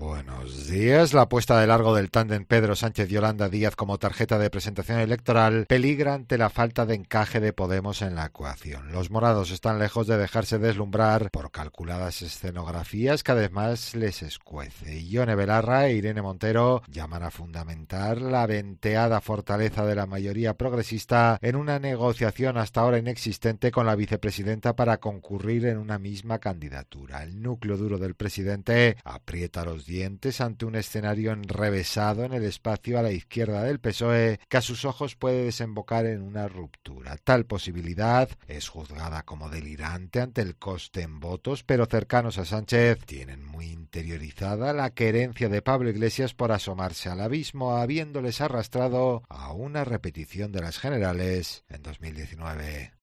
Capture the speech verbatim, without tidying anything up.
Buenos días. La apuesta de largo del tándem Pedro Sánchez-Yolanda Díaz como tarjeta de presentación electoral peligra ante la falta de encaje de Podemos en la ecuación. Los morados están lejos de dejarse deslumbrar por calculadas escenografías que además les escuece. Ione Belarra e Irene Montero llaman a fundamentar la venteada fortaleza de la mayoría progresista en una negociación hasta ahora inexistente con la vicepresidenta para concurrir en una misma candidatura. El núcleo duro del presidente aprieta los dientes ante un escenario enrevesado en el espacio a la izquierda del P S O E que a sus ojos puede desembocar en una ruptura. Tal posibilidad es juzgada como delirante ante el coste en votos, pero cercanos a Sánchez tienen muy interiorizada la querencia de Pablo Iglesias por asomarse al abismo, habiéndoles arrastrado a una repetición de las generales en dos mil diecinueve.